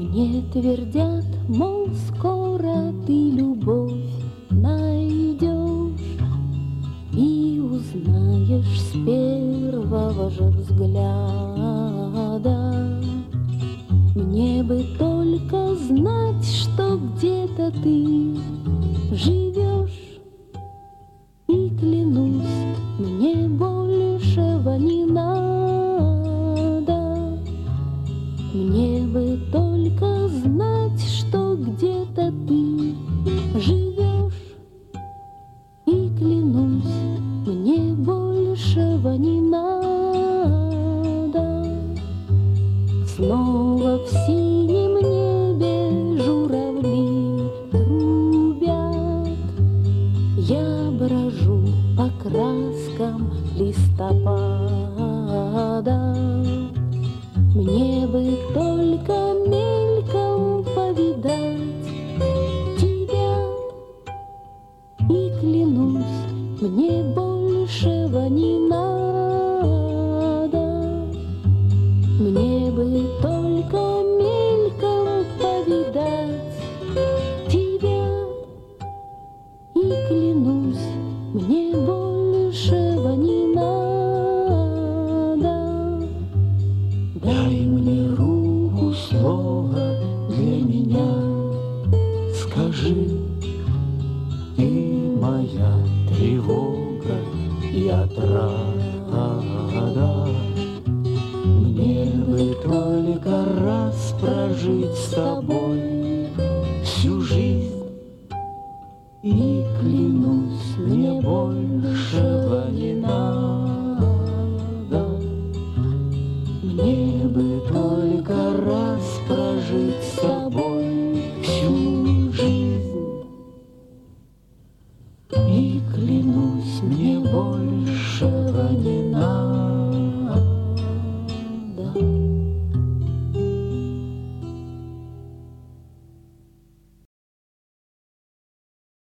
Мне твердят, мол, скоро ты любовь найдешь и узнаешь с первого же взгляда. Мне бы только знать, что где-то ты живешь, и клянусь, мне большего не надо. Мне бы только знать, что где-то ты живешь, и клянусь, мне большего не надо. Снова в синем небе журавли трубят, я брожу по краскам листопада. Мне бы только мельком повидать тебя, и клянусь, мне большего не надо. Мне бы только мельком повидать тебя, и клянусь, мне большего не надо. Дай мне руку, слово для меня скажи. Ты моя тревога и отрада. Мне бы только раз прожить с тобой всю жизнь, и клянусь, мне большего не надо. Мне бы только раз прожить с тобой всю жизнь, и клянусь, мне большего не надо.